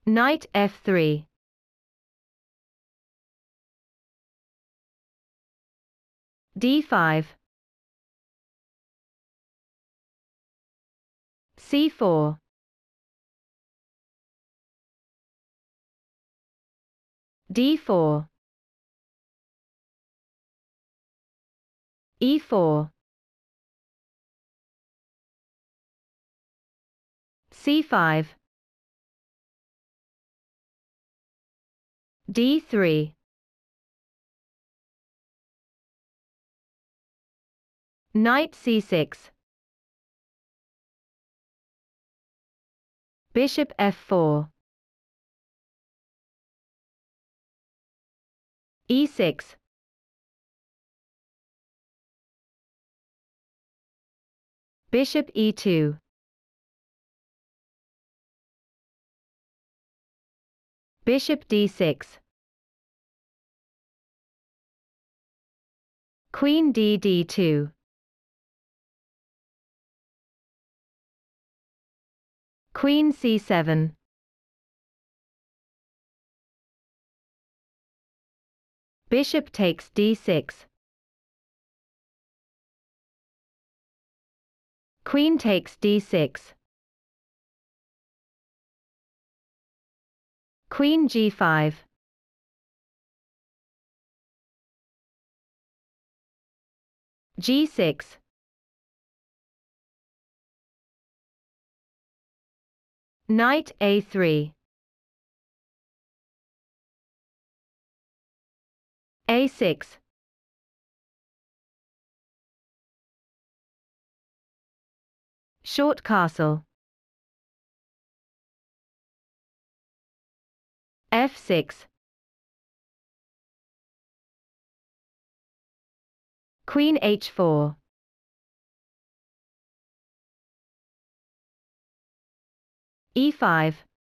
Knight f3. d5. c4. d4. e4. c5. d3. Knight c6. Bishop f4. e6. Bishop e2. Bishop d6. Queen d2. Queen c7. Bishop takes d6. Queen takes d6. Queen g5. g6. Knight a3. a6. Short castle. f6. Queen h4. e5.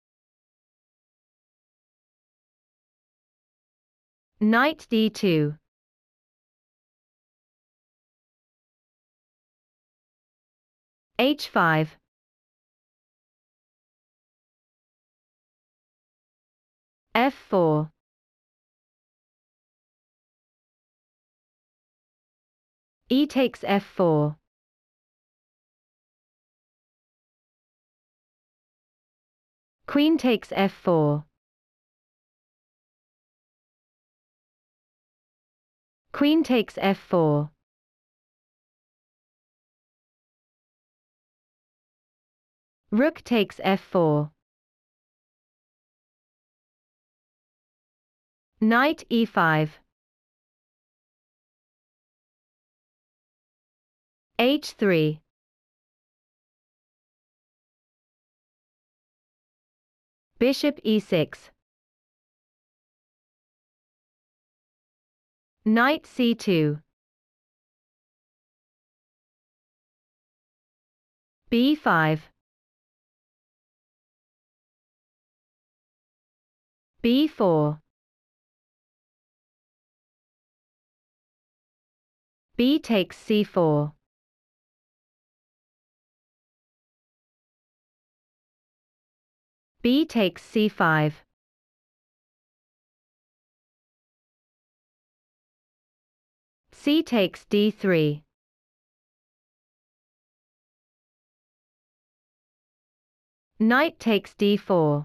Knight d2. h5. f4. E takes f4. Queen takes f4. Queen takes f4. Rook takes f4. Knight e5. h3. Bishop e6. Knight c2. b5. b4. B takes c4. B takes c5. C takes d3. Knight takes d4.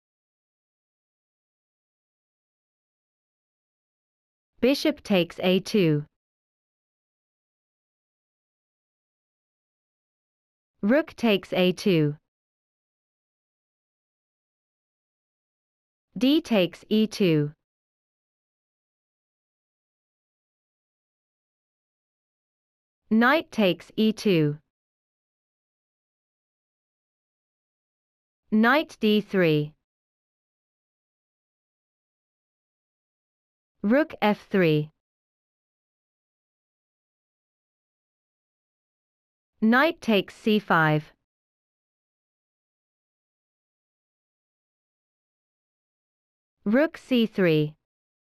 Bishop takes a2. Rook takes a2. D takes e2. Knight takes e2. Knight d3. Rook f3. Knight takes c5. Rook c3.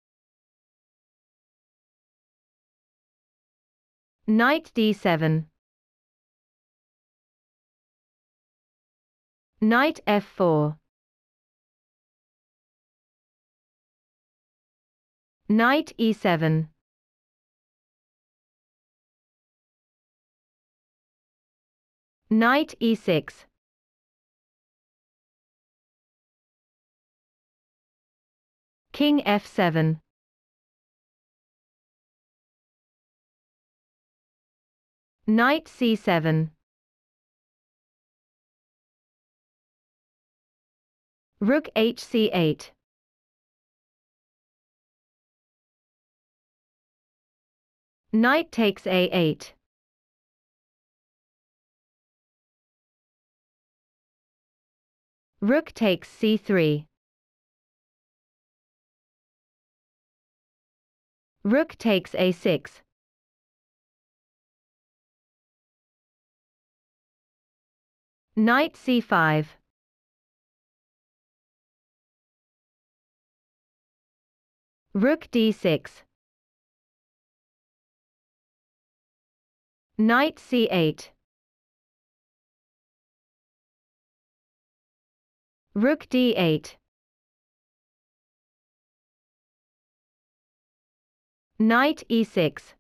Knight d7. Knight f4. Knight e7. Knight e6. King f7. Knight c7. Rook hc8. Knight takes a8. Rook takes c3. Rook takes a6. Knight c5. Rook d6. Knight c8. Rook d8. Knight e6.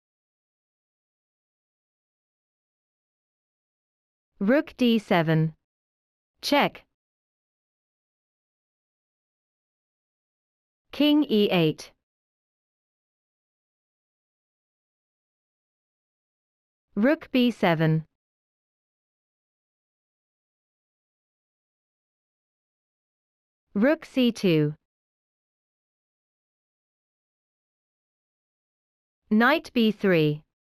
Rook d7. Check. King e8. Rook b7. Rook c2. Knight b3.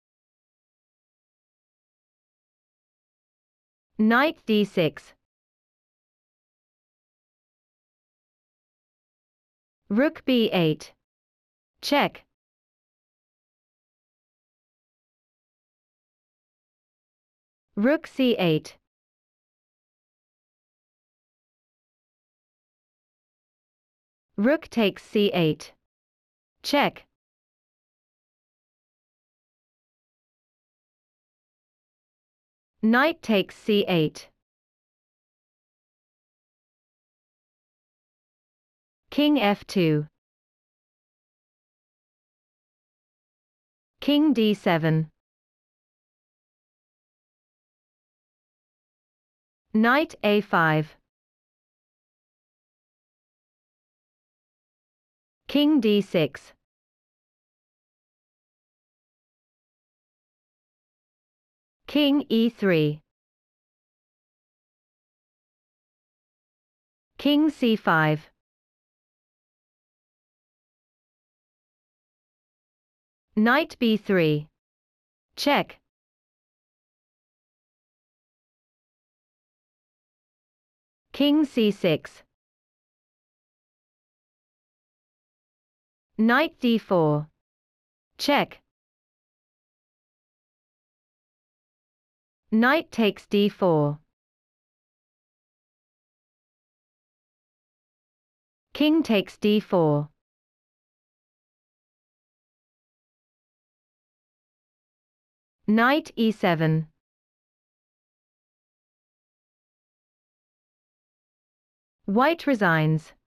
Knight d6. Rook b8. Check. Rook c8. Rook takes c8. Check. Knight takes c8. King f2. King d7. Knight a5. King d6. King e3. King c5. Knight b3. Check. King c6. Knight d4. Check. Knight takes d4. King takes d4. Knight e7. White resigns.